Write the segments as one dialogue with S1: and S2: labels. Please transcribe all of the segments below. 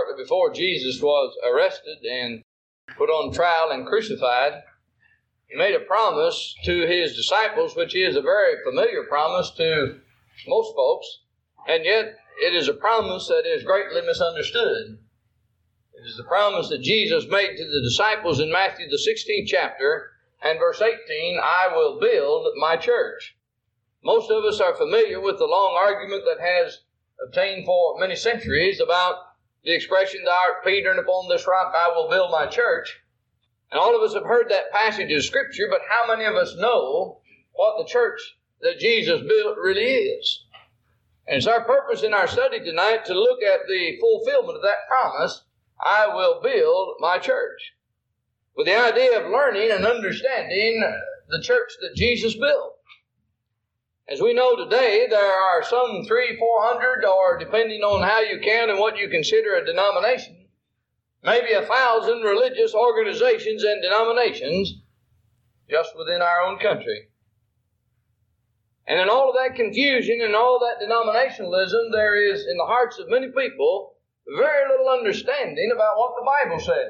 S1: shortly before Jesus was arrested and put on trial and crucified, He made a promise to His disciples, which is a very familiar promise to most folks, and yet it is a promise that is greatly misunderstood. It is the promise that Jesus made to the disciples in Matthew the 16th chapter and verse 18, "I will build my church." Most of us are familiar with the long argument that has obtained for many centuries about the expression, "Thou art Peter, and upon this rock I will build my church." And all of us have heard that passage of Scripture, but how many of us know what the church that Jesus built really is? And it's our purpose in our study tonight to look at the fulfillment of that promise, "I will build my church," with the idea of learning and understanding the church that Jesus built. As we know today, there are some 300-400, or depending on how you count and what you consider a denomination, maybe 1,000 religious organizations and denominations just within our own country. And in all of that confusion and all that denominationalism, there is in the hearts of many people very little understanding about what the Bible says,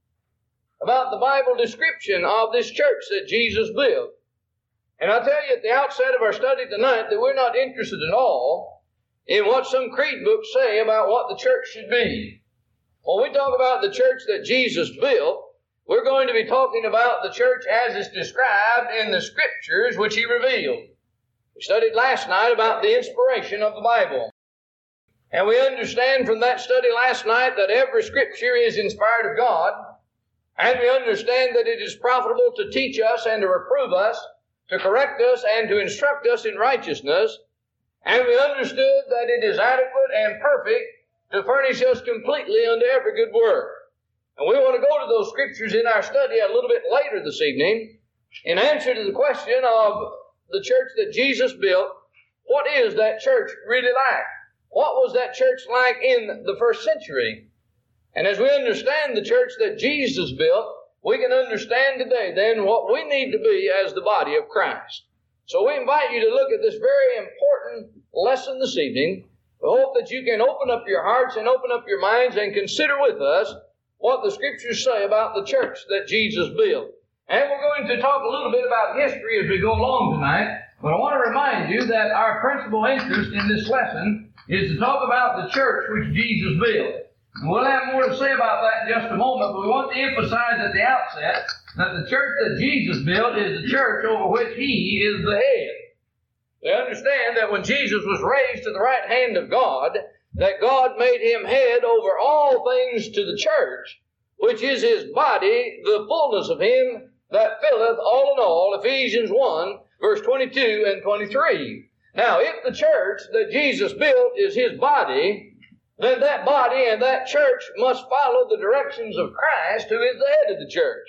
S1: about the Bible description of this church that Jesus built. And I'll tell you at the outset of our study tonight that we're not interested at all in what some creed books say about what the church should be. When we talk about the church that Jesus built, we're going to be talking about the church as it's described in the Scriptures which He revealed. We studied last night about the inspiration of the Bible. And we understand from that study last night that every Scripture is inspired of God. And we understand that it is profitable to teach us and to reprove us, to correct us and to instruct us in righteousness. And we understood that it is adequate and perfect to furnish us completely unto every good work. And we want to go to those Scriptures in our study a little bit later this evening in answer to the question of the church that Jesus built. What is that church really like? What was that church like in the first century? And as we understand the church that Jesus built, we can understand today then what we need to be as the body of Christ. So we invite you to look at this very important lesson this evening. We hope that you can open up your hearts and open up your minds and consider with us what the Scriptures say about the church that Jesus built. And we're going to talk a little bit about history as we go along tonight. But I want to remind you that our principal interest in this lesson is to talk about the church which Jesus built. And we'll have more to say about that in just a moment, but we want to emphasize at the outset that the church that Jesus built is the church over which He is the head. We understand that when Jesus was raised to the right hand of God, that God made Him head over all things to the church, which is His body, the fullness of Him that filleth all in all, Ephesians 1, verse 22 and 23. Now, if the church that Jesus built is His body, then that body and that church must follow the directions of Christ, who is the head of the church.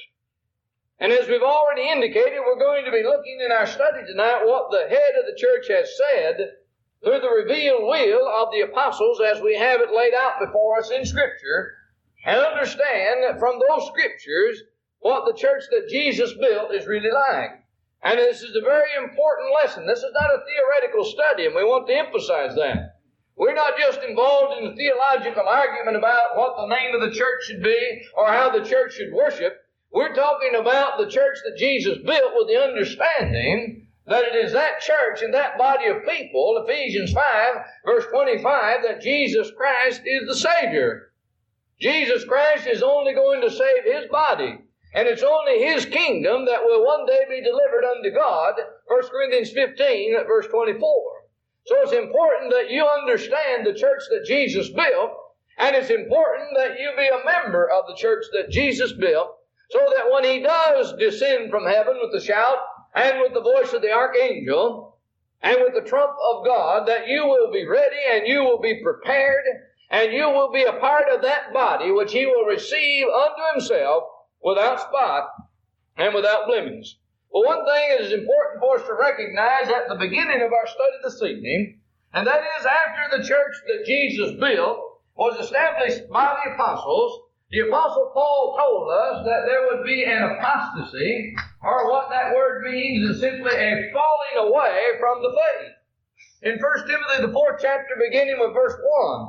S1: And as we've already indicated, we're going to be looking in our study tonight what the head of the church has said through the revealed will of the apostles as we have it laid out before us in Scripture, and understand from those Scriptures what the church that Jesus built is really like. And this is a very important lesson. This is not a theoretical study, and we want to emphasize that. We're not just involved in a theological argument about what the name of the church should be or how the church should worship. We're talking about the church that Jesus built with the understanding that it is that church and that body of people, Ephesians 5, verse 25, that Jesus Christ is the Savior. Jesus Christ is only going to save His body. And it's only His kingdom that will one day be delivered unto God. 1 Corinthians 15, verse 24. So it's important that you understand the church that Jesus built, and it's important that you be a member of the church that Jesus built, so that when He does descend from heaven with a shout, and with the voice of the archangel, and with the trump of God, that you will be ready, and you will be prepared, and you will be a part of that body which He will receive unto Himself without spot and without blemish. Well, one thing that is important for us to recognize at the beginning of our study this evening, and that is after the church that Jesus built was established by the Apostle Paul told us that there would be an apostasy, or what that word means is simply a falling away from the faith. In 1 Timothy, the 4th chapter, beginning with verse 1,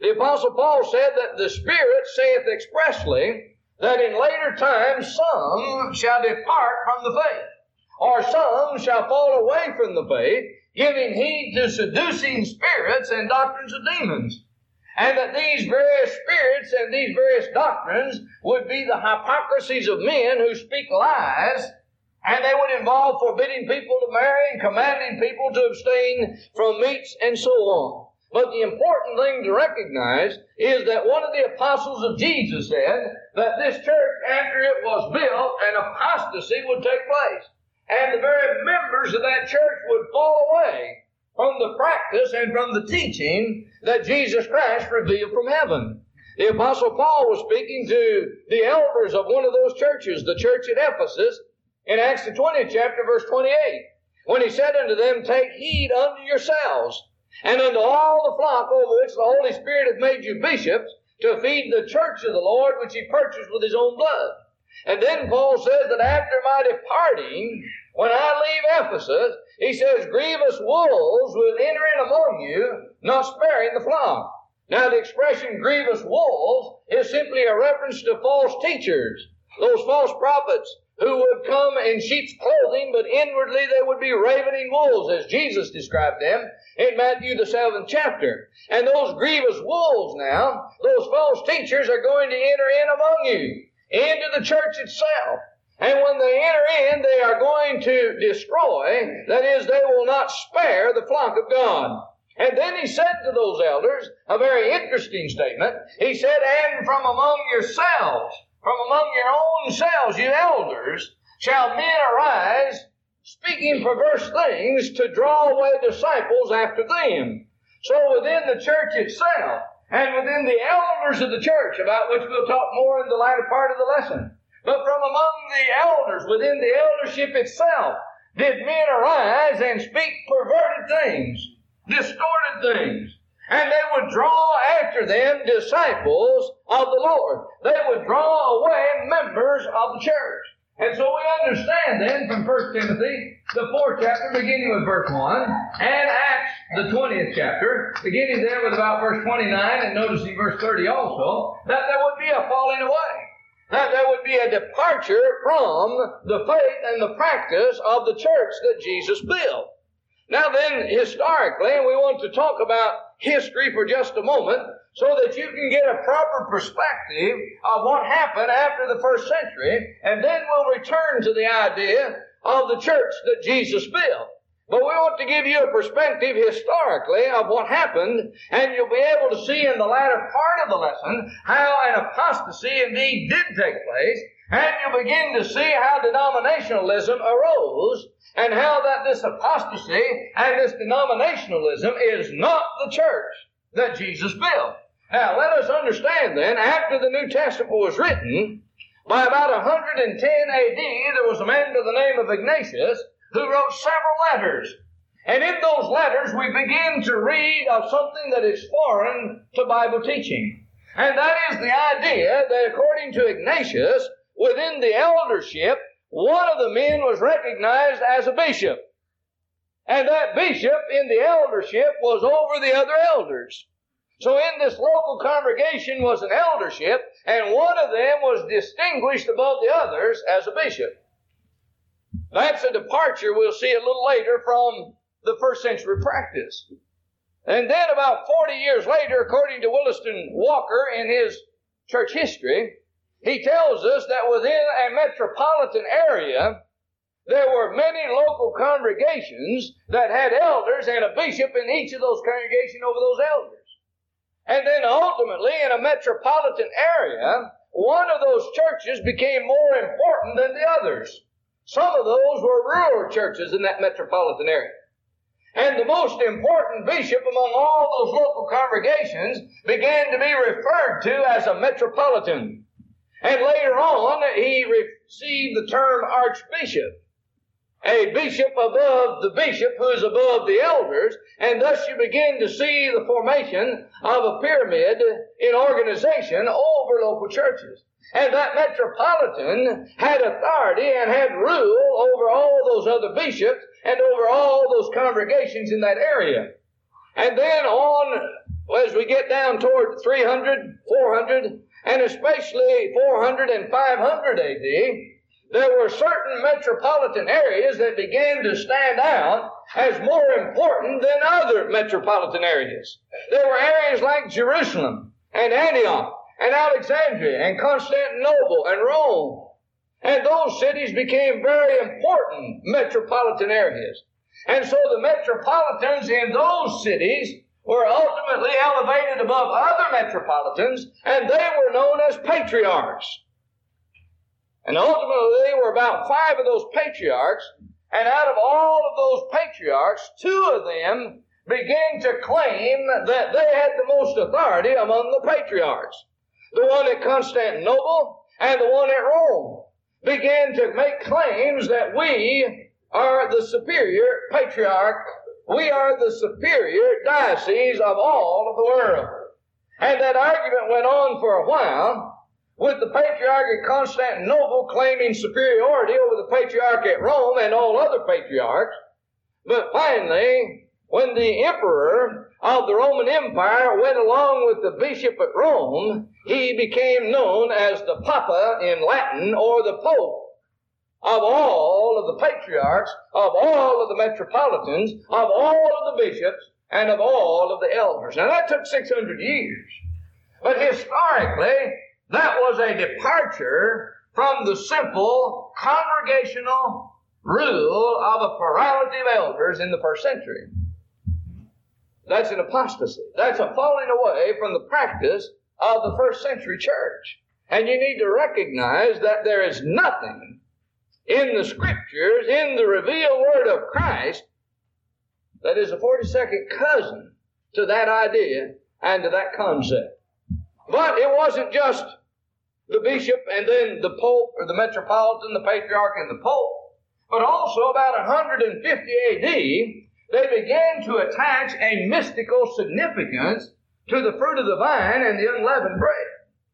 S1: The Apostle Paul said that the Spirit saith expressly that in later times some shall depart from the faith, or some shall fall away from the faith, giving heed to seducing spirits and doctrines of demons. And that these various spirits and these various doctrines would be the hypocrisies of men who speak lies, and they would involve forbidding people to marry and commanding people to abstain from meats and so on. But the important thing to recognize is that one of the apostles of Jesus said that this church, after it was built, an apostasy would take place. And the very members of that church would fall away from the practice and from the teaching that Jesus Christ revealed from heaven. The Apostle Paul was speaking to the elders of one of those churches, the church at Ephesus, in Acts the 20th chapter, verse 28, when he said unto them, Take heed unto yourselves, and unto all the flock over which the Holy Spirit hath made you bishops, to feed the church of the Lord, which he purchased with his own blood. And then Paul says that after my departing, when I leave Ephesus, he says, grievous wolves will enter in among you, not sparing the flock. Now the expression grievous wolves is simply a reference to false teachers, those false prophets who would come in sheep's clothing, but inwardly they would be ravening wolves, as Jesus described them in Matthew the 7th chapter. And those grievous wolves now, those false teachers are going to enter in among you, into the church itself. And when they enter in, they are going to destroy, that is, they will not spare the flock of God. And then he said to those elders a very interesting statement. He said, and from among yourselves, from among your own selves, you elders, shall men arise, speaking perverse things, to draw away disciples after them. So within the church itself, and within the elders of the church, about which we'll talk more in the latter part of the lesson, but from among the elders, within the eldership itself, did men arise and speak perverted things, distorted things. And they would draw after them disciples of the Lord. They would draw away members of the church. And so we understand then from 1 Timothy, the 4th chapter, beginning with verse 1, and Acts, the 20th chapter, beginning there with about verse 29, and noticing verse 30 also, that there would be a falling away. That there would be a departure from the faith and the practice of the church that Jesus built. Now then, historically, and we want to talk about history for just a moment so that you can get a proper perspective of what happened after the first century, and then we'll return to the idea of the church that Jesus built. But we want to give you a perspective historically of what happened, and you'll be able to see in the latter part of the lesson how an apostasy indeed did take place, and you'll begin to see how denominationalism arose, and how that this apostasy and this denominationalism is not the church that Jesus built. Now, let us understand then, after the New Testament was written, by about 110 A.D., there was a man by the name of Ignatius who wrote several letters. And in those letters, we begin to read of something that is foreign to Bible teaching. And that is the idea that according to Ignatius, within the eldership, one of the men was recognized as a bishop. And that bishop in the eldership was over the other elders. So in this local congregation was an eldership, and one of them was distinguished above the others as a bishop. That's a departure we'll see a little later from the first century practice. And then about 40 years later, according to Williston Walker in his church history, he tells us that within a metropolitan area, there were many local congregations that had elders and a bishop in each of those congregations over those elders. And then ultimately, in a metropolitan area, one of those churches became more important than the others. Some of those were rural churches in that metropolitan area. And the most important bishop among all those local congregations began to be referred to as a metropolitan. And later on, he received the term archbishop. A bishop above the bishop who is above the elders, and thus you begin to see the formation of a pyramid in organization over local churches. And that metropolitan had authority and had rule over all those other bishops and over all those congregations in that area. And then on as we get down toward 300, 400, and especially 400 and 500 AD, there were certain metropolitan areas that began to stand out as more important than other metropolitan areas. There were areas like Jerusalem and Antioch and Alexandria and Constantinople and Rome. And those cities became very important metropolitan areas. And so the metropolitans in those cities were ultimately elevated above other metropolitans, and they were known as patriarchs. And ultimately, there were about 5 of those patriarchs, and out of all of those patriarchs, 2 of them began to claim that they had the most authority among the patriarchs. The one at Constantinople and the one at Rome began to make claims that we are the superior patriarch. We are the superior diocese of all of the world. And that argument went on for a while, with the patriarch at Constantinople claiming superiority over the patriarch at Rome and all other patriarchs. But finally, when the emperor of the Roman Empire went along with the bishop at Rome, he became known as the Papa in Latin, or the Pope, of all of the patriarchs, of all of the metropolitans, of all of the bishops, and of all of the elders. Now that took 600 years. But historically, that was a departure from the simple congregational rule of a plurality of elders in the first century. That's an apostasy. That's a falling away from the practice of the first century church. And you need to recognize that there is nothing in the Scriptures, in the revealed Word of Christ, that is a 42nd cousin to that idea and to that concept. But it wasn't just the bishop and then the pope, or the metropolitan, the patriarch, and the pope, but also about 150 A.D., they began to attach a mystical significance to the fruit of the vine and the unleavened bread.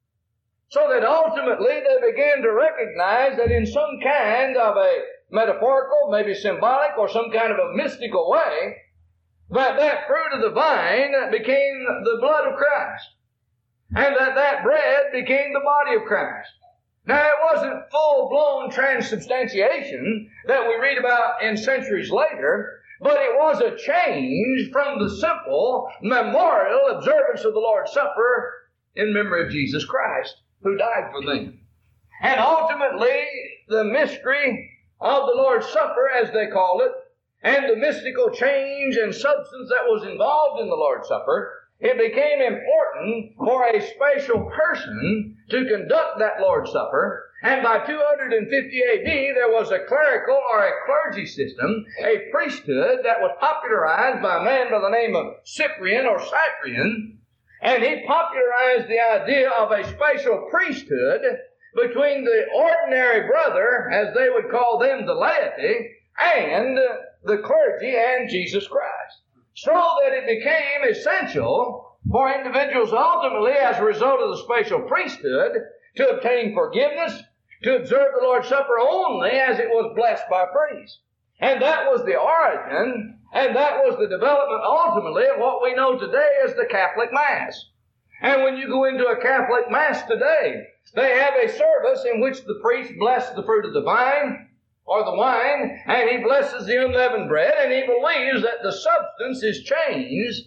S1: So that ultimately they began to recognize that in some kind of a metaphorical, maybe symbolic, or some kind of a mystical way, that fruit of the vine became the blood of Christ. And that bread became the body of Christ. Now, it wasn't full-blown transubstantiation that we read about in centuries later, but it was a change from the simple memorial observance of the Lord's Supper in memory of Jesus Christ, who died for them. And ultimately, the mystery of the Lord's Supper, as they call it, and the mystical change and substance that was involved in the Lord's Supper, it became important for a special person to conduct that Lord's Supper. And by 250 A.D., there was a clerical or a clergy system, a priesthood that was popularized by a man by the name of Cyprian or Cyprian. And he popularized the idea of a special priesthood between the ordinary brother, as they would call them, the laity, and the clergy and Jesus Christ. So that it became essential for individuals ultimately, as a result of the special priesthood, to obtain forgiveness, to observe the Lord's Supper only as it was blessed by priests. And that was the origin, and that was the development ultimately of what we know today as the Catholic Mass. And when you go into a Catholic Mass today, they have a service in which the priest blesses the fruit of the vine, or the wine, and he blesses the unleavened bread, and he believes that the substance is changed,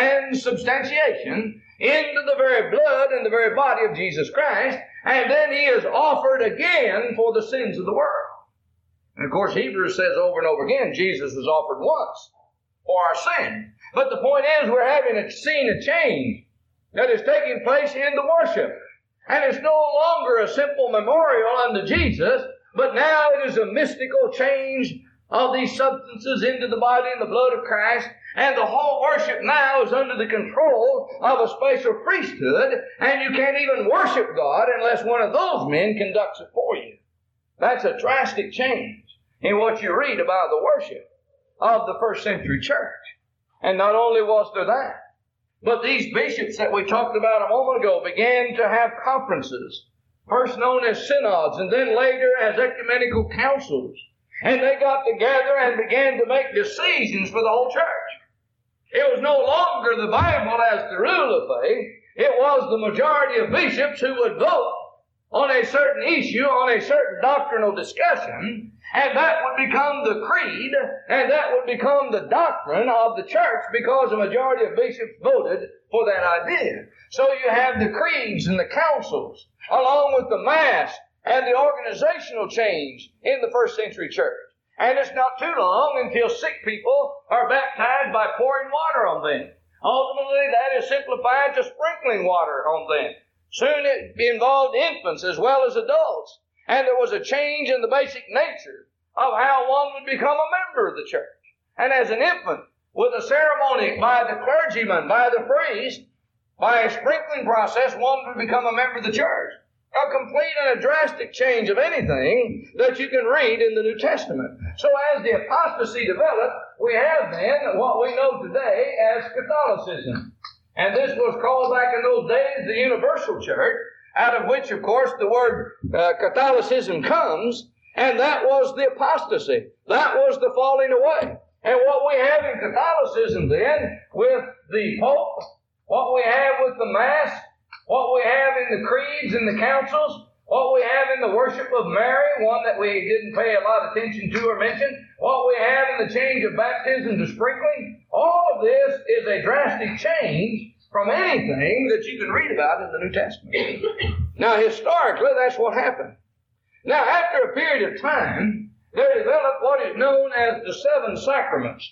S1: transubstantiation, into the very blood and the very body of Jesus Christ, and then he is offered again for the sins of the world. And of course, Hebrews says over and over again, Jesus was offered once for our sin. But the point is, we're seeing a change that is taking place in the worship. And it's no longer a simple memorial unto Jesus, but now it is a mystical change of these substances into the body and the blood of Christ. And the whole worship now is under the control of a special priesthood. And you can't even worship God unless one of those men conducts it for you. That's a drastic change in what you read about the worship of the first century church. And not only was there that, but these bishops that we talked about a moment ago began to have conferences, first known as synods, and then later as ecumenical councils. And they got together and began to make decisions for the whole church. It was no longer the Bible as the rule of faith. It was the majority of bishops who would vote on a certain issue, on a certain doctrinal discussion, and that would become the creed, and that would become the doctrine of the church because a majority of bishops voted for that idea. So you have the creeds and the councils, along with the Mass and the organizational change in the first century church. And it's not too long until sick people are baptized by pouring water on them. Ultimately, that is simplified to sprinkling water on them. Soon it involved infants as well as adults. And there was a change in the basic nature of how one would become a member of the church. And as an infant, with a ceremony by the clergyman, by the priest, by a sprinkling process, one would become a member of the church. A complete and a drastic change of anything that you can read in the New Testament. So as the apostasy developed, we have then what we know today as Catholicism. And this was called back in those days the universal church, out of which, of course, the word Catholicism comes, and that was the apostasy. That was the falling away. And what we have in Catholicism then, with the Pope, what we have with the Mass, what we have in the creeds and the councils, what we have in the worship of Mary, one that we didn't pay a lot of attention to or mention, what we have in the change of baptism to sprinkling, all of this is a drastic change from anything that you can read about in the New Testament. Now, historically, that's what happened. Now, after a period of time, there developed what is known as the seven sacraments.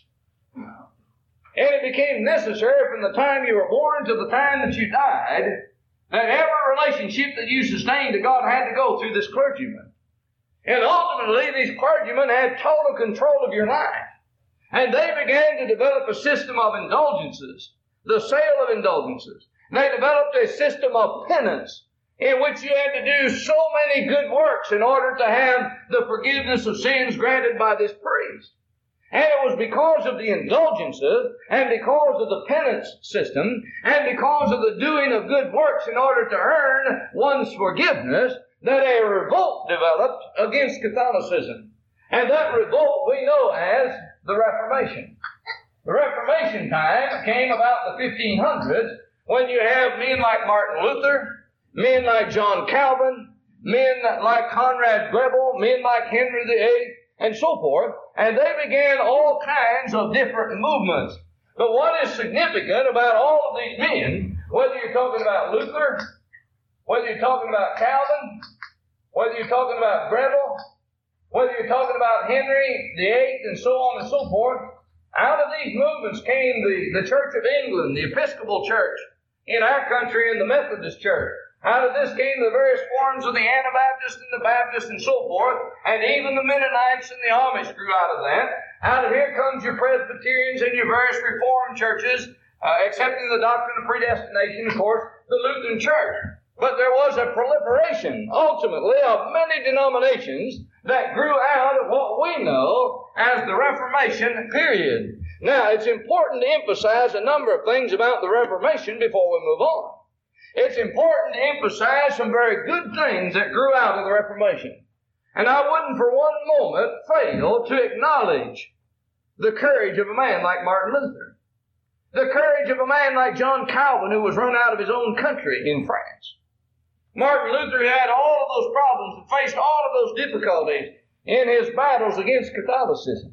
S1: And it became necessary from the time you were born to the time that you died, that every relationship that you sustained to God had to go through this clergyman. And ultimately, these clergymen had total control of your life. And they began to develop a system of indulgences, the sale of indulgences. And they developed a system of penance, in which you had to do so many good works in order to have the forgiveness of sins granted by this priest. And it was because of the indulgences, and because of the penance system, and because of the doing of good works in order to earn one's forgiveness, that a revolt developed against Catholicism. And that revolt we know as the Reformation. The Reformation time came about the 1500s, when you have men like Martin Luther, men like John Calvin, men like Conrad Grebel, men like Henry VIII, and so forth, and they began all kinds of different movements. But what is significant about all of these men, whether you're talking about Luther, whether you're talking about Calvin, whether you're talking about Grebel, whether you're talking about Henry VIII, and so on and so forth, out of these movements came the Church of England, the Episcopal Church in our country, and the Methodist Church. Out of this came the various forms of the Anabaptists and the Baptists and so forth, and even the Mennonites and the Amish grew out of that. Out of here comes your Presbyterians and your various Reformed churches, accepting the doctrine of predestination, of course, the Lutheran Church. But there was a proliferation, ultimately, of many denominations that grew out of what we know as the Reformation period. Now, it's important to emphasize a number of things about the Reformation before we move on. It's important to emphasize some very good things that grew out of the Reformation. And I wouldn't for one moment fail to acknowledge the courage of a man like Martin Luther. The courage of a man like John Calvin, who was run out of his own country in France. Martin Luther had all of those problems and faced all of those difficulties in his battles against Catholicism.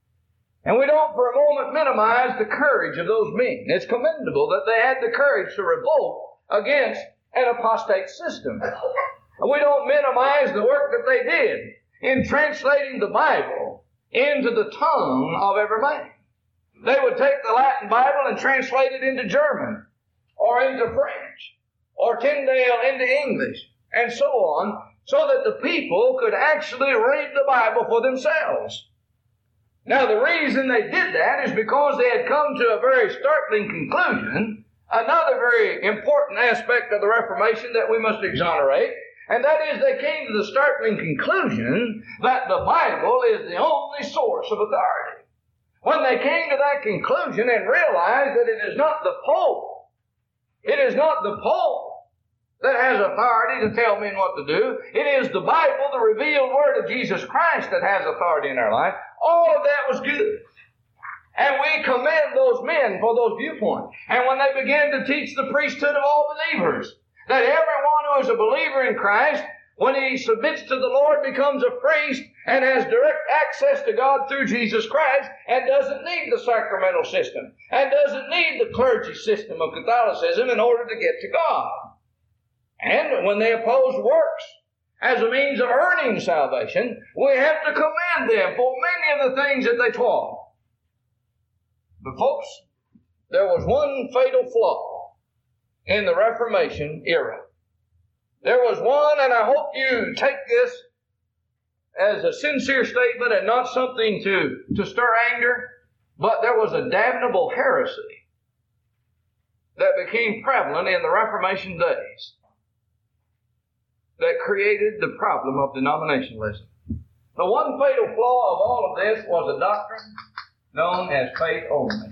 S1: And we don't for a moment minimize the courage of those men. It's commendable that they had the courage to revolt against an apostate system. And we don't minimize the work that they did in translating the Bible into the tongue of every man. They would take the Latin Bible and translate it into German, or into French, or Tyndale into English, and so on, so that the people could actually read the Bible for themselves. Now, the reason they did that is because they had come to a very startling conclusion, another very important aspect of the Reformation that we must exonerate, and that is they came to the startling conclusion that the Bible is the only source of authority. When they came to that conclusion and realized that it is not the Pope, it is not the Pope that has authority to tell men what to do. It is the Bible, the revealed Word of Jesus Christ, that has authority in our life. All of that was good. And we commend those men for those viewpoints. And when they begin to teach the priesthood of all believers, that everyone who is a believer in Christ, when he submits to the Lord, becomes a priest and has direct access to God through Jesus Christ and doesn't need the sacramental system and doesn't need the clergy system of Catholicism in order to get to God. And when they oppose works as a means of earning salvation, we have to commend them for many of the things that they taught. But folks, there was one fatal flaw in the Reformation era. There was one, and I hope you take this as a sincere statement and not something to stir anger, but there was a damnable heresy that became prevalent in the Reformation days that created the problem of denominationalism. The one fatal flaw of all of this was a doctrine known as faith only.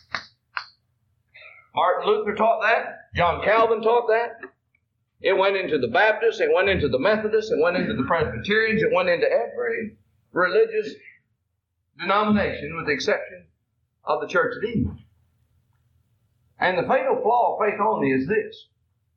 S1: Martin Luther taught that. John Calvin taught that. It went into the Baptists, it went into the Methodists, it went into the Presbyterians, it went into every religious denomination with the exception of the Church of England. And the fatal flaw of faith only is this.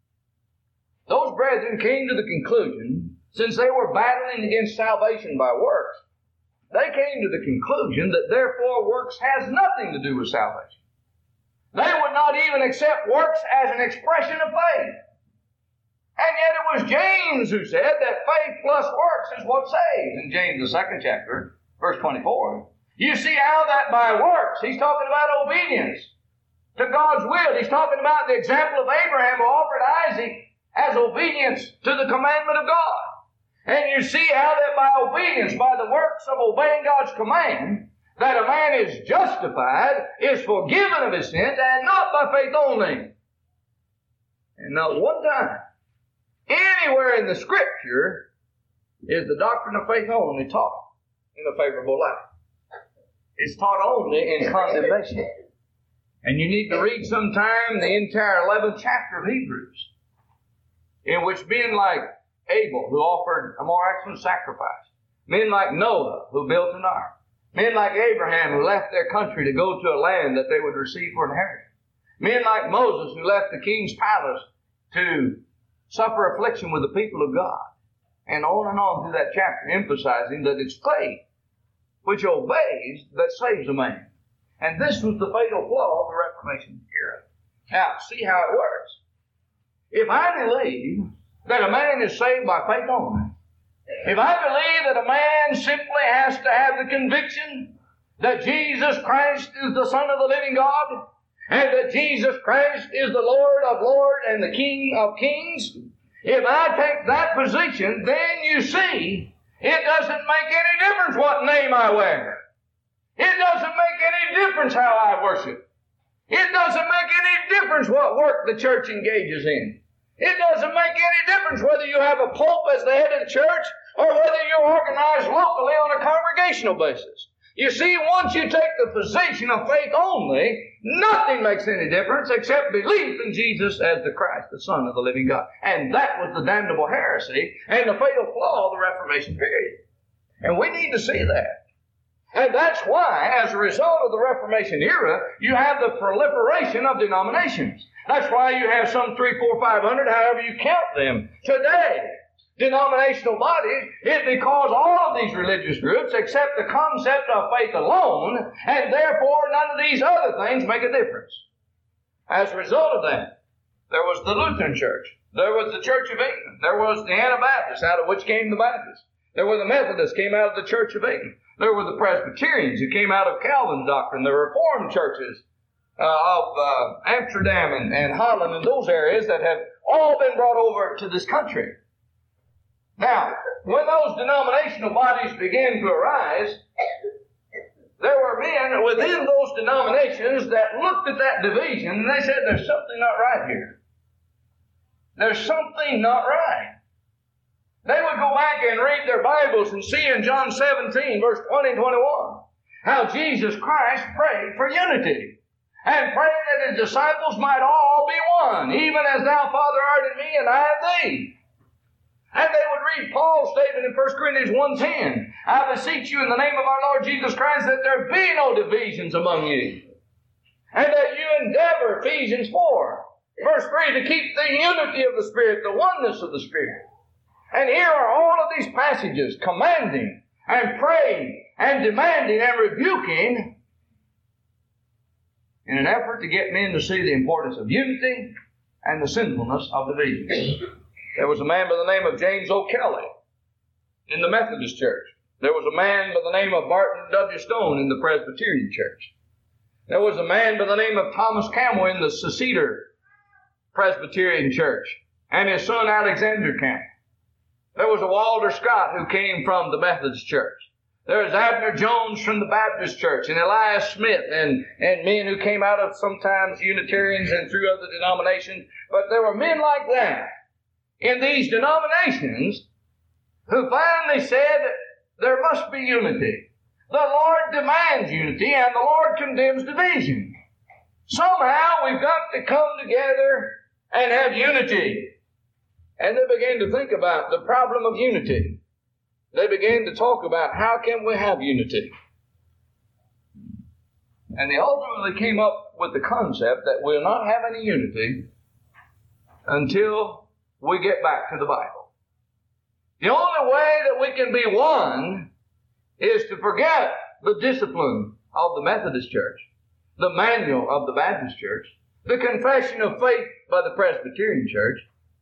S1: Those brethren came to the conclusion, since they were battling against salvation by works, they came to the conclusion that therefore works has nothing to do with salvation. They would not even accept works as an expression of faith. And yet it was James who said that faith plus works is what saves. In James, the 2nd chapter, verse 24. You see how that by works, he's talking about obedience to God's will. He's talking about the example of Abraham who offered Isaac as obedience to the commandment of God. And you see how that by obedience, by the works of obeying God's command, that a man is justified, is forgiven of his sins, and not by faith only. And not one time, anywhere in the Scripture, is the doctrine of faith only taught in a favorable light. It's taught only in condemnation. And you need to read sometime the entire 11th chapter of Hebrews, in which men like Abel, who offered a more excellent sacrifice, men like Noah, who built an ark, men like Abraham, who left their country to go to a land that they would receive for inheritance, men like Moses, who left the king's palace to suffer affliction with the people of God, and on through that chapter, emphasizing that it's faith which obeys that saves a man. And this was the fatal flaw of the Reformation era. Now, see how it works. If I believe that a man is saved by faith only, if I believe that a man simply has to have the conviction that Jesus Christ is the Son of the living God, and that Jesus Christ is the Lord of lords and the King of kings, if I take that position, then you see, it doesn't make any difference what name I wear. It doesn't make any difference how I worship. It doesn't make any difference what work the church engages in. It doesn't make any difference whether you have a pope as the head of the church or whether you're organized locally on a congregational basis. You see, once you take the position of faith only, nothing makes any difference except belief in Jesus as the Christ, the Son of the living God. And that was the damnable heresy and the fatal flaw of the Reformation period. And we need to see that. And that's why, as a result of the Reformation era, you have the proliferation of denominations. That's why you have some 300, 400, 500, however you count them, today. Denominational bodies is because all of these religious groups accept the concept of faith alone, and therefore none of these other things make a difference. As a result of that, there was the Lutheran Church. There was the Church of England. There was the Anabaptists, out of which came the Baptists. There were the Methodists, came out of the Church of England. There were the Presbyterians, who came out of Calvin's doctrine. The Reformed churches of Amsterdam and Holland and those areas that have all been brought over to this country. Now, when those denominational bodies began to arise, there were men within those denominations that looked at that division and they said, there's something not right here. There's something not right. They would go back and read their Bibles and see in John 17, verse 20 and 21, how Jesus Christ prayed for unity and prayed that His disciples might all be one, even as Thou, Father, art in me and I in Thee. And they would read Paul's statement in 1 Corinthians 1:10. I beseech you in the name of our Lord Jesus Christ that there be no divisions among you. And that you endeavor, Ephesians 4, verse 3, to keep the unity of the Spirit, the oneness of the Spirit. And here are all of these passages commanding and praying and demanding and rebuking in an effort to get men to see the importance of unity and the sinfulness of division. There was a man by the name of James O'Kelly in the Methodist Church. There was a man by the name of Barton W. Stone in the Presbyterian Church. There was a man by the name of Thomas Campbell in the Seceder Presbyterian Church, and his son Alexander Campbell. There was a Walter Scott who came from the Methodist Church. There was Abner Jones from the Baptist Church, and Elias Smith, and men who came out of sometimes Unitarians and through other denominations. But there were men like that in these denominations who finally said there must be unity. The Lord demands unity, and the Lord condemns division. Somehow we've got to come together and have unity. And they began to think about the problem of unity. They began to talk about how can we have unity. And they ultimately came up with the concept that we'll not have any unity until we get back to the Bible. The only way that we can be one is to forget the discipline of the Methodist Church, the manual of the Baptist Church, the confession of faith by the Presbyterian Church,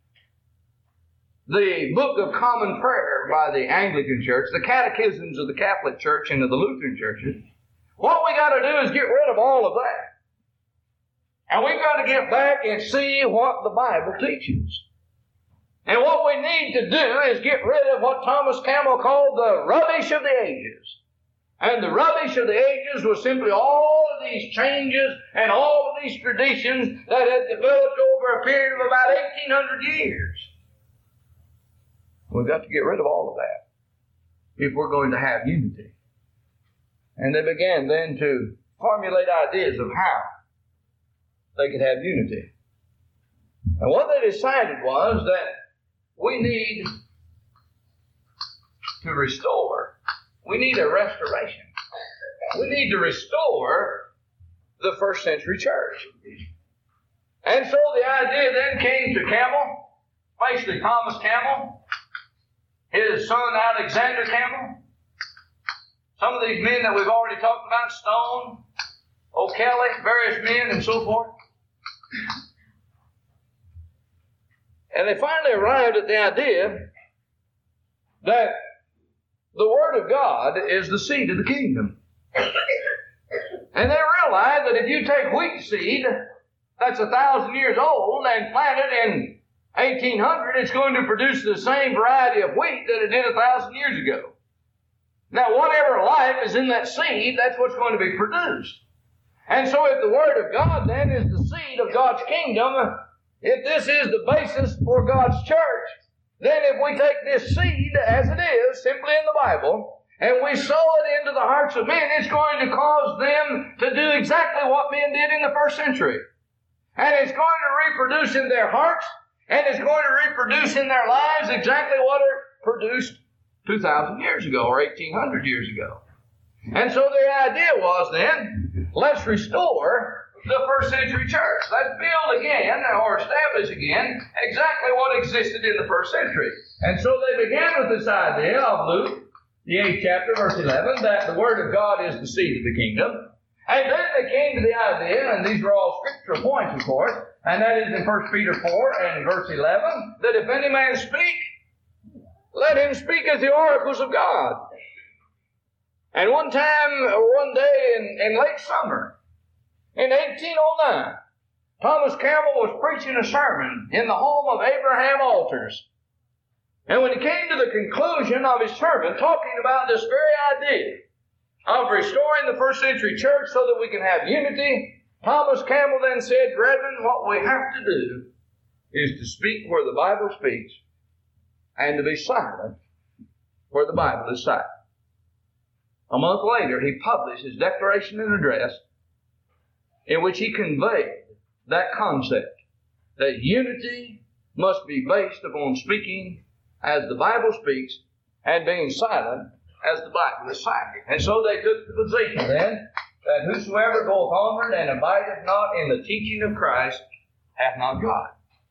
S1: the Book of Common Prayer by the Anglican Church, the catechisms of the Catholic Church and of the Lutheran churches. What we got to do is get rid of all of that. And we've got to get back and see what the Bible teaches. And what we need to do is get rid of what Thomas Campbell called the rubbish of the ages. And the rubbish of the ages was simply all of these changes and all of these traditions that had developed over a period of about 1,800 years. We've got to get rid of all of that if we're going to have unity. And they began then to formulate ideas of how they could have unity. And what they decided was that we need to restore. We need a restoration. We need to restore the first century church. And so the idea then came to Campbell, especially Thomas Campbell, his son Alexander Campbell, some of these men that we've already talked about, Stone, O'Kelly, various men and so forth. And they finally arrived at the idea that the Word of God is the seed of the kingdom. And they realized that if you take wheat seed that's 1,000 years old and plant it in 1800, it's going to produce the same variety of wheat that it did 1,000 years ago. Now, whatever life is in that seed, that's what's going to be produced. And so if the Word of God then is the seed of God's kingdom, if this is the basis for God's church, then if we take this seed as it is, simply in the Bible, and we sow it into the hearts of men, it's going to cause them to do exactly what men did in the first century. And it's going to reproduce in their hearts, and it's going to reproduce in their lives exactly what it produced 2,000 years ago or 1,800 years ago. And so the idea was then, let's restore the first century church. Let's build again or establish again exactly what existed in the first century. And so they began with this idea of Luke, the 8th chapter, verse 11, that the Word of God is the seed of the kingdom. And then they came to the idea, and these are all scriptural points, of course, and that is in 1 Peter 4 and verse 11, that if any man speak, let him speak as the oracles of God. And one day in late summer, in 1809, Thomas Campbell was preaching a sermon in the home of Abraham Altars. And when he came to the conclusion of his sermon, talking about this very idea of restoring the first century church so that we can have unity, Thomas Campbell then said, brethren, what we have to do is to speak where the Bible speaks and to be silent where the Bible is silent. A month later, he published his Declaration and Address in which he conveyed that concept that unity must be based upon speaking as the Bible speaks, and being silent as the Bible is silent. And so they took the position then that whosoever goeth onward and abideth not in the teaching of Christ hath not God.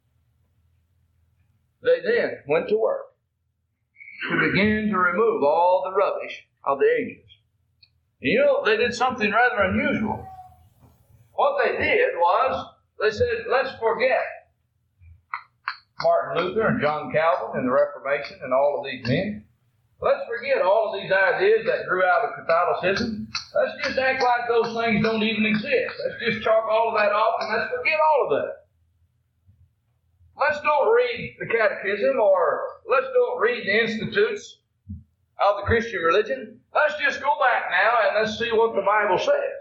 S1: They then went to work to begin to remove all the rubbish of the ages. You know, they did something rather unusual. What they did was, they said, let's forget Martin Luther and John Calvin and the Reformation and all of these men. Let's forget all of these ideas that grew out of Catholicism. Let's just act like those things don't even exist. Let's just chalk all of that off and let's forget all of that. Let's don't read the Catechism or let's don't read the Institutes of the Christian religion. Let's just go back now and let's see what the Bible says.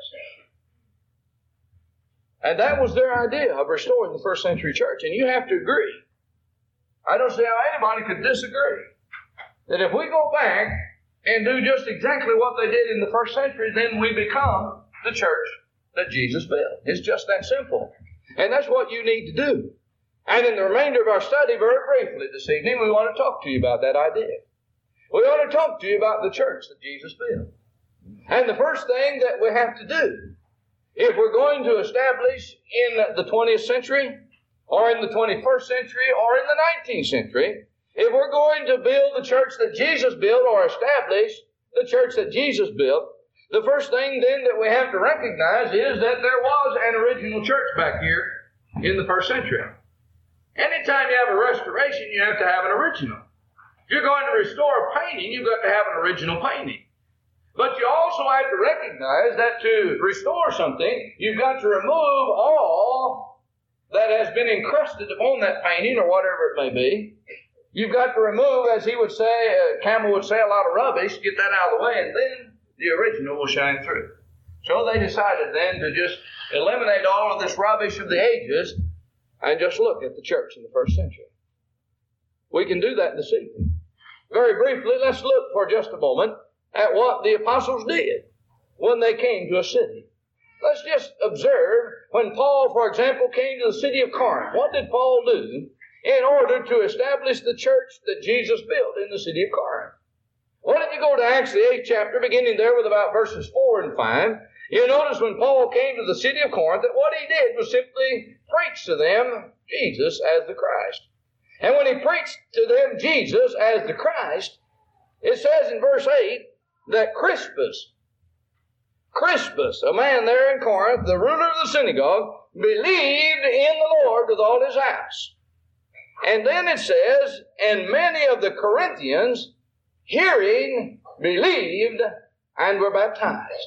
S1: And that was their idea of restoring the first century church. And you have to agree. I don't see how anybody could disagree. That if we go back and do just exactly what they did in the first century, then we become the church that Jesus built. It's just that simple. And that's what you need to do. And in the remainder of our study, very briefly this evening, we want to talk to you about that idea. We want to talk to you about the church that Jesus built. And the first thing that we have to do, if we're going to establish in the 20th century, or in the 21st century, or in the 19th century, if we're going to build the church that Jesus built, or establish the church that Jesus built, the first thing then that we have to recognize is that there was an original church back here in the first century. Anytime you have a restoration, you have to have an original. If you're going to restore a painting, you've got to have an original painting. But you also have to recognize that to restore something, you've got to remove all that has been encrusted upon that painting or whatever it may be. You've got to remove, as he would say, Campbell would say, a lot of rubbish, get that out of the way, and then the original will shine through. So they decided then to just eliminate all of this rubbish of the ages and just look at the church in the first century. We can do that this evening. Very briefly, let's look for just a moment at what the apostles did when they came to a city. Let's just observe when Paul, for example, came to the city of Corinth. What did Paul do in order to establish the church that Jesus built in the city of Corinth? Well, if you go to Acts the 8th chapter, beginning there with about verses 4 and 5, you notice when Paul came to the city of Corinth that what he did was simply preach to them Jesus as the Christ. And when he preached to them Jesus as the Christ, it says in verse 8 that Crispus, a man there in Corinth, the ruler of the synagogue, believed in the Lord with all his house. And then it says, and many of the Corinthians, hearing, believed, and were baptized.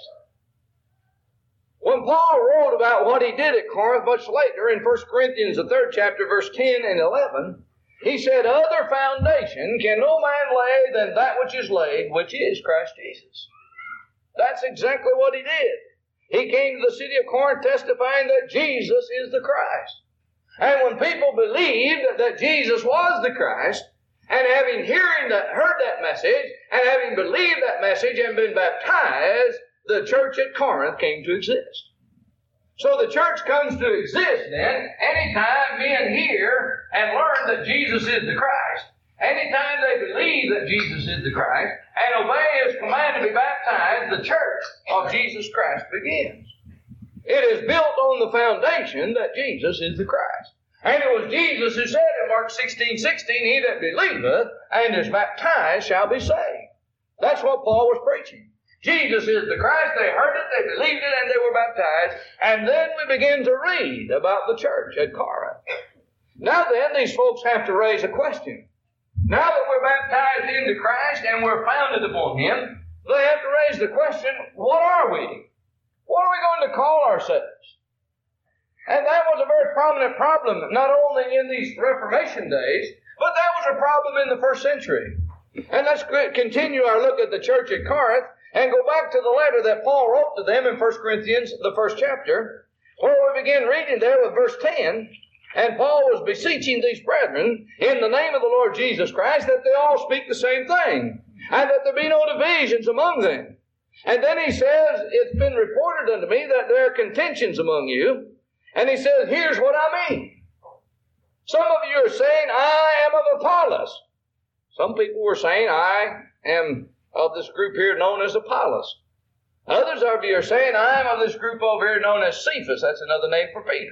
S1: When Paul wrote about what he did at Corinth much later in 1 Corinthians, the 3rd chapter, verse 10 and 11, he said, other foundation can no man lay than that which is laid, which is Christ Jesus. That's exactly what he did. He came to the city of Corinth testifying that Jesus is the Christ. And when people believed that Jesus was the Christ, and having heard that message, and having believed that message and been baptized, the church at Corinth came to exist. So the church comes to exist then anytime men hear and learn that Jesus is the Christ, anytime they believe that Jesus is the Christ, and obey His command to be baptized, the church of Jesus Christ begins. It is built on the foundation that Jesus is the Christ. And it was Jesus who said in Mark 16:16, he that believeth and is baptized shall be saved. That's what Paul was preaching. Jesus is the Christ. They heard it, they believed it, and they were baptized. And then we begin to read about the church at Corinth. Now then, these folks have to raise a question. Now that we're baptized into Christ and we're founded upon Him, they have to raise the question, what are we? What are we going to call ourselves? And that was a very prominent problem, not only in these Reformation days, but that was a problem in the first century. And let's continue our look at the church at Corinth and go back to the letter that Paul wrote to them in 1 Corinthians, the 1st chapter, where we begin reading there with verse 10. And Paul was beseeching these brethren in the name of the Lord Jesus Christ that they all speak the same thing, and that there be no divisions among them. And then he says, it's been reported unto me that there are contentions among you. And he says, here's what I mean. Some of you are saying, I am of Apollos. Some people were saying, I am of this group here known as Apollos. Others of you are saying, I am of this group over here known as Cephas. That's another name for Peter.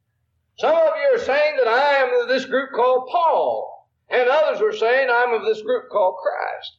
S1: Some of you are saying that I am of this group called Paul. And others were saying, I'm of this group called Christ.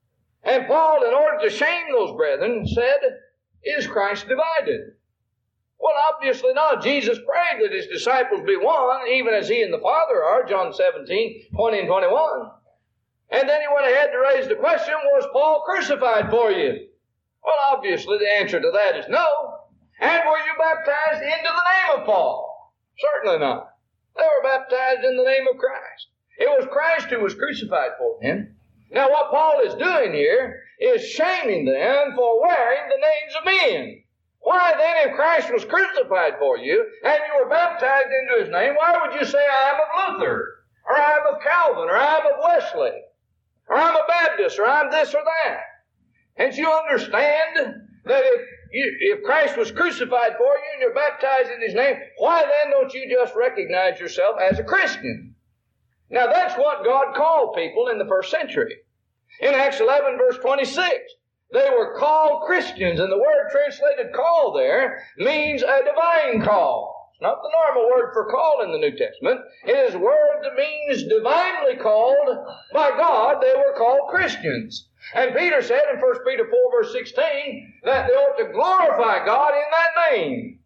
S1: And Paul, in order to shame those brethren, said, is Christ divided? Well, obviously not. Jesus prayed that his disciples be one, even as he and the Father are, John 17, 20 and 21. And then he went ahead to raise the question, was Paul crucified for you? Well, obviously the answer to that is no. And were you baptized into the name of Paul? Certainly not. They were baptized in the name of Christ. It was Christ who was crucified for them. Now what Paul is doing here is shaming them for wearing the names of men. Why then, if Christ was crucified for you, and you were baptized into his name, why would you say, I am of Luther, or I am of Calvin, or I am of Wesley, or I'm a Baptist, or I'm this or that? And you understand that if Christ was crucified for you and you're baptized in his name, why then don't you just recognize yourself as a Christian? Now that's what God called people in the first century. In Acts 11 verse 26, they were called Christians, and the word translated call there means a divine call. It's not the normal word for call in the New Testament. It is a word that means divinely called by God. They were called Christians. And Peter said in 1 Peter 4 verse 16 that they ought to glorify God in that name.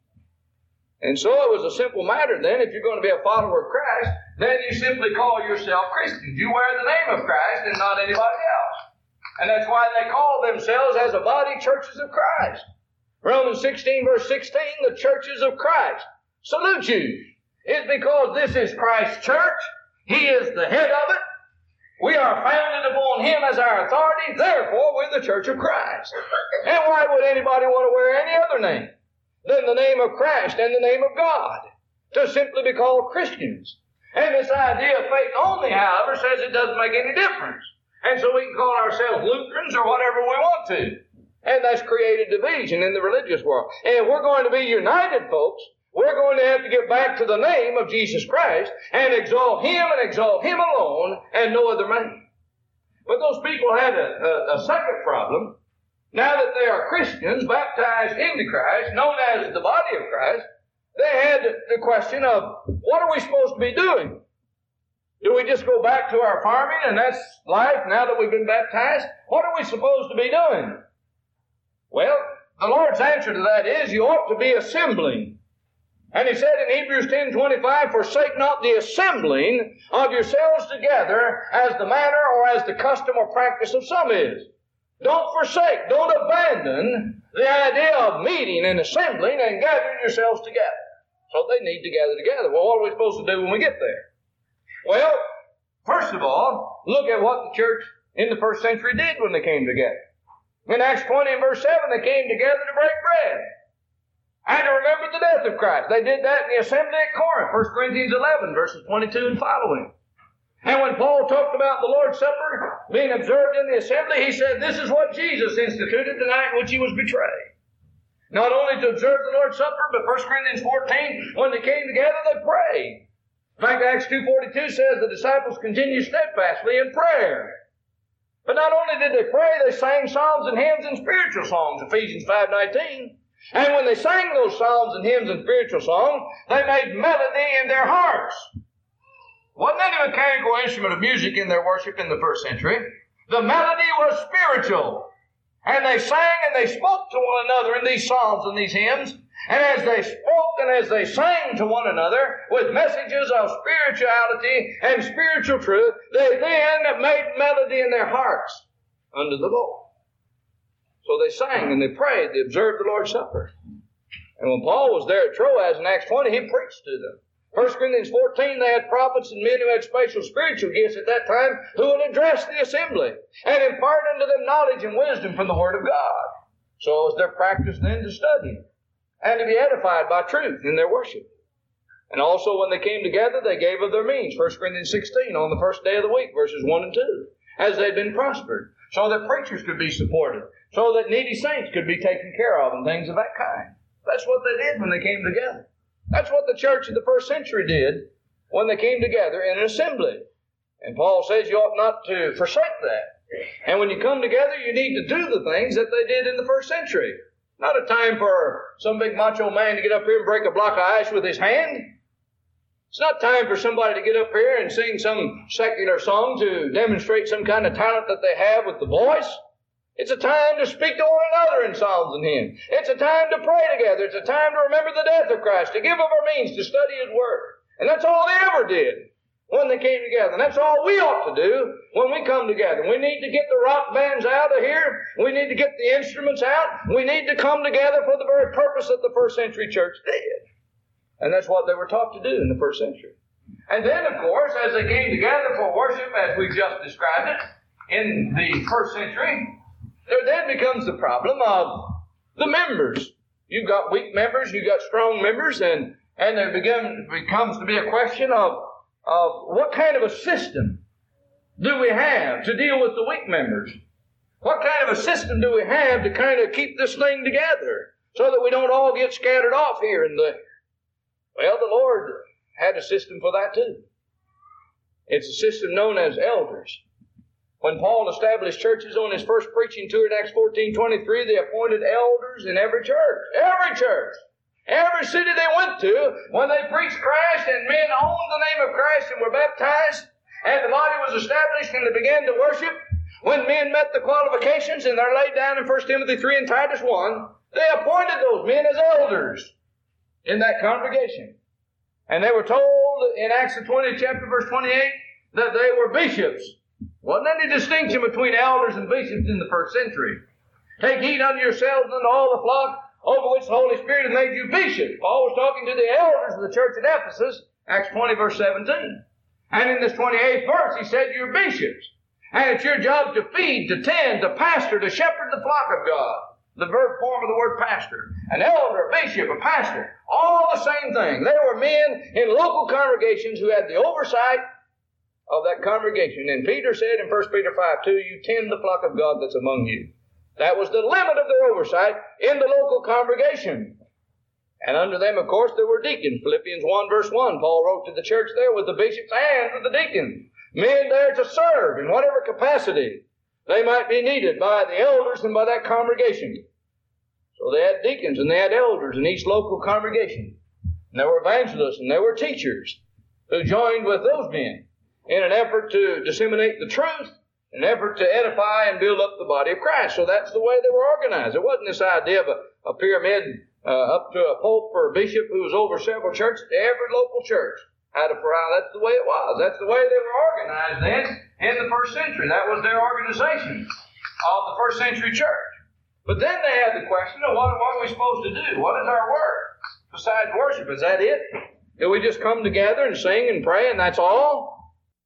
S1: And so it was a simple matter then, if you're going to be a follower of Christ, then you simply call yourself Christians. You wear the name of Christ and not anybody else. And that's why they call themselves as a body churches of Christ. Romans 16 verse 16, the churches of Christ salute you. It's because this is Christ's church. He is the head of it. We are founded upon him as our authority. Therefore, we're the church of Christ. And why would anybody want to wear any other name than the name of Christ and the name of God? To simply be called Christians. And this idea of faith only, however, says it doesn't make any difference. And so we can call ourselves Lutherans or whatever we want to. And that's created division in the religious world. And if we're going to be united, folks, we're going to have to get back to the name of Jesus Christ and exalt him and exalt him alone and no other name. But those people had a second problem. Now that they are Christians, baptized into Christ, known as the body of Christ, they had the question of, what are we supposed to be doing? Do we just go back to our farming and that's life now that we've been baptized? What are we supposed to be doing? Well, the Lord's answer to that is you ought to be assembling. And he said in Hebrews 10:25, forsake not the assembling of yourselves together as the manner or as the custom or practice of some is. Don't forsake, don't abandon the idea of meeting and assembling and gathering yourselves together. So they need to gather together. Well, what are we supposed to do when we get there? Well, first of all, look at what the church in the first century did when they came together. In Acts 20 and verse 7, they came together to break bread and to remember the death of Christ. They did that in the assembly at Corinth, 1 Corinthians 11, verses 22 and following. And when Paul talked about the Lord's Supper being observed in the assembly, he said, this is what Jesus instituted the night in which he was betrayed. Not only to observe the Lord's Supper, but 1 Corinthians 14, when they came together, they prayed. In fact, Acts 2:42 says the disciples continued steadfastly in prayer. But not only did they pray, they sang psalms and hymns and spiritual songs, Ephesians 5:19. And when they sang those psalms and hymns and spiritual songs, they made melody in their hearts. Wasn't any mechanical instrument of music in their worship in the first century. The melody was spiritual. And they sang and they spoke to one another in these psalms and these hymns. And as they spoke and as they sang to one another with messages of spirituality and spiritual truth, they then made melody in their hearts unto the Lord. So they sang and they prayed, they observed the Lord's Supper. And when Paul was there at Troas in Acts 20, he preached to them. 1 Corinthians 14, they had prophets and men who had special spiritual gifts at that time who would address the assembly and impart unto them knowledge and wisdom from the Word of God. So it was their practice then to study and to be edified by truth in their worship. And also when they came together, they gave of their means. 1 Corinthians 16, on the first day of the week, verses 1 and 2, as they'd been prospered, so that preachers could be supported, so that needy saints could be taken care of, and things of that kind. That's what they did when they came together. That's what the church of the first century did when they came together in an assembly. And Paul says you ought not to forsake that. And when you come together, you need to do the things that they did in the first century. Not a time for some big macho man to get up here and break a block of ice with his hand. It's not time for somebody to get up here and sing some secular song to demonstrate some kind of talent that they have with the voice. It's a time to speak to one another in psalms and hymns. It's a time to pray together. It's a time to remember the death of Christ, to give of our means, to study His Word. And that's all they ever did when they came together. And that's all we ought to do when we come together. We need to get the rock bands out of here. We need to get the instruments out. We need to come together for the very purpose that the first century church did. And that's what they were taught to do in the first century. And then, of course, as they came together for worship, as we've just described it, in the first century, there then becomes the problem of the members. You've got weak members, you've got strong members, and there becomes to be a question of what kind of a system do we have to deal with the weak members? What kind of a system do we have to kind of keep this thing together so that we don't all get scattered off here and there? Well, the Lord had a system for that too. It's a system known as elders. When Paul established churches on his first preaching tour in Acts 14:23, they appointed elders in every church. Every church. Every city they went to, when they preached Christ and men owned the name of Christ and were baptized, and the body was established and they began to worship, when men met the qualifications, and they're laid down in 1 Timothy 3 and Titus 1, they appointed those men as elders in that congregation. And they were told in Acts the 20th chapter, verse 28, that they were bishops. Wasn't any distinction between elders and bishops in the first century. Take heed unto yourselves and unto all the flock over which the Holy Spirit has made you bishops. Paul was talking to the elders of the church at Ephesus, Acts 20, verse 17. And in this 28th verse, he said, you're bishops. And it's your job to feed, to tend, to pastor, to shepherd the flock of God. The verb form of the word pastor. An elder, a bishop, a pastor. All the same thing. They were men in local congregations who had the oversight of that congregation. And Peter said in 1 Peter 5:2, you tend the flock of God that's among you. That was the limit of their oversight in the local congregation. And under them, of course, there were deacons. Philippians 1 verse 1, Paul wrote to the church there with the bishops and with the deacons. Men there to serve in whatever capacity they might be needed by the elders and by that congregation. So they had deacons and they had elders in each local congregation. And there were evangelists and there were teachers who joined with those men in an effort to disseminate the truth, an effort to edify and build up the body of Christ. So that's the way they were organized. It wasn't this idea of a pyramid up to a pope or a bishop who was over several churches. Every local church had a pharaoh. That's the way it was. That's the way they were organized then in the first century. That was their organization of the first century church. But then they had the question of what are we supposed to do? What is our work besides worship? Is that it? Do we just come together and sing and pray and that's all?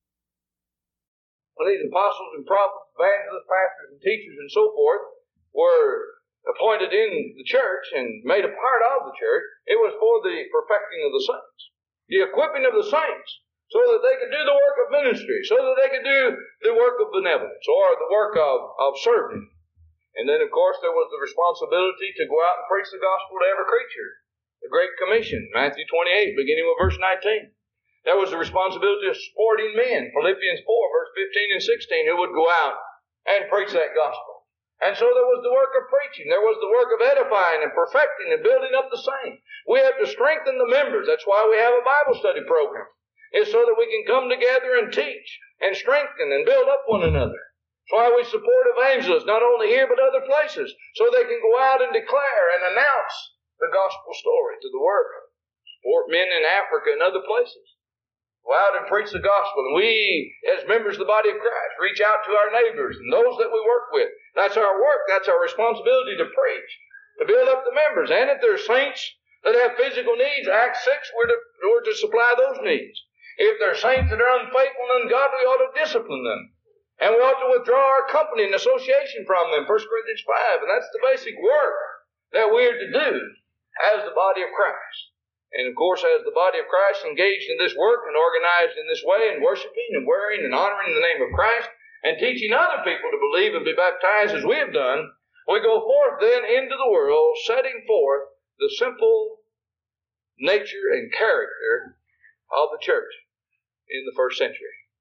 S1: Well, these apostles and prophets, evangelists, pastors, and teachers, and so forth, were appointed in the church and made a part of the church. It was for the perfecting of the saints, the equipping of the saints, so that they could do the work of ministry, so that they could do the work of benevolence, or the work of serving. And then, of course, there was the responsibility to go out and preach the gospel to every creature. The Great Commission, Matthew 28, beginning with verse 19. There was the responsibility of supporting men, Philippians 4, verse 15 and 16, who would go out and preach that gospel. And so there was the work of preaching. There was the work of edifying and perfecting and building up the saints. We have to strengthen the members. That's why we have a Bible study program. It's so that we can come together and teach and strengthen and build up one another. That's why we support evangelists, not only here but other places, so they can go out and declare and announce the gospel story to the world. Support men in Africa and other places. Go out and preach the gospel. And we, as members of the body of Christ, reach out to our neighbors and those that we work with. That's our work. That's our responsibility to preach, to build up the members. And if there's saints that have physical needs, Acts 6, we're to supply those needs. If there's saints that are unfaithful and ungodly, we ought to discipline them. And we ought to withdraw our company and association from them, 1 Corinthians 5. And that's the basic work that we are to do as the body of Christ. And of course, as the body of Christ engaged in this work and organized in this way and worshiping and wearing and honoring the name of Christ and teaching other people to believe and be baptized as we have done, we go forth then into the world setting forth the simple nature and character of the church in the first century.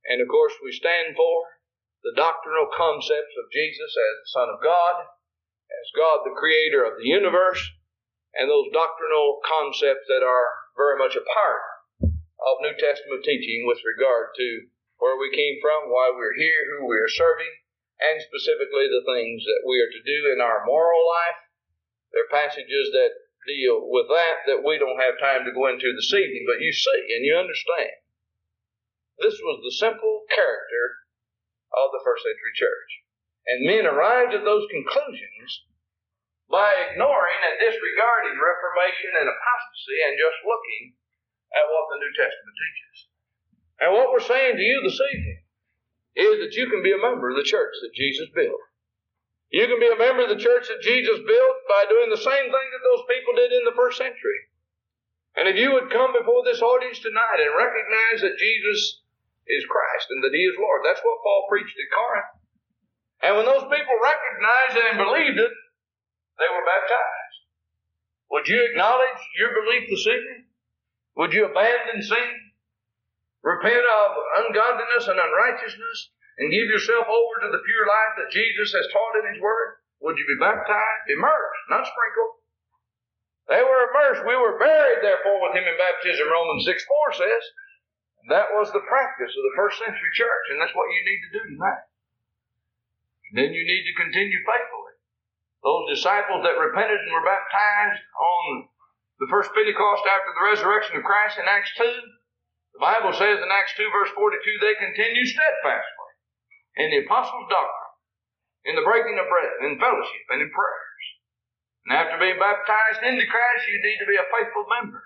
S1: And of course we stand for the doctrinal concepts of Jesus as the Son of God, as God the Creator of the universe, and those doctrinal concepts that are very much a part of New Testament teaching with regard to where we came from, why we're here, who we are serving, and specifically the things that we are to do in our moral life. There are passages that deal with that we don't have time to go into this evening, but you see and you understand. This was the simple character of the first century church. And men arrived at those conclusions by ignoring and disregarding Reformation and apostasy and just looking at what the New Testament teaches. And what we're saying to you this evening is that you can be a member of the church that Jesus built. You can be a member of the church that Jesus built by doing the same thing that those people did in the first century. And if you would come before this audience tonight and recognize that Jesus is Christ and that He is Lord, that's what Paul preached at Corinth. And when those people recognized it and believed it, they were baptized. Would you acknowledge your belief this evening? Would you abandon sin? Repent of ungodliness and unrighteousness and give yourself over to the pure life that Jesus has taught in His Word? Would you be baptized? Immersed, not sprinkled. They were immersed. We were buried, therefore, with Him in baptism, Romans 6:4 says. And that was the practice of the first century church, and that's what you need to do tonight. And then you need to continue faithfully. Those disciples that repented and were baptized on the first Pentecost after the resurrection of Christ in Acts 2, the Bible says in Acts 2 verse 42, they continued steadfastly in the apostles' doctrine, in the breaking of bread, in fellowship, and in prayers. And after being baptized into Christ, you need to be a faithful member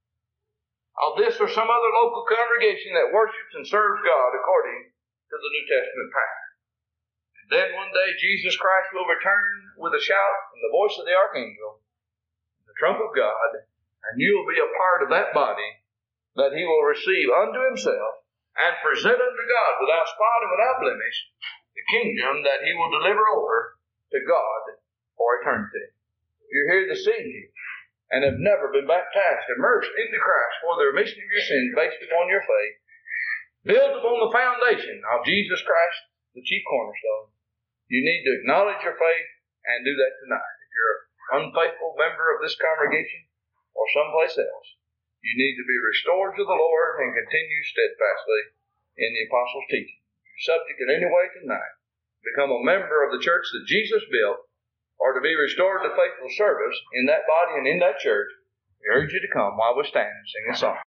S1: of this or some other local congregation that worships and serves God according to the New Testament pattern. And then one day Jesus Christ will return with a shout and the voice of the archangel, the trump of God, and you will be a part of that body that He will receive unto Himself and present unto God without spot and without blemish the kingdom that He will deliver over to God for eternity. You're here this evening and have never been baptized, immersed into Christ for the remission of your sins based upon your faith, built upon the foundation of Jesus Christ, the chief cornerstone. You need to acknowledge your faith and do that tonight. If you're an unfaithful member of this congregation or someplace else, you need to be restored to the Lord and continue steadfastly in the apostles' teaching. If you're subject in any way tonight, become a member of the church that Jesus built, or to be restored to faithful service in that body and in that church, we urge you to come while we stand and sing a song.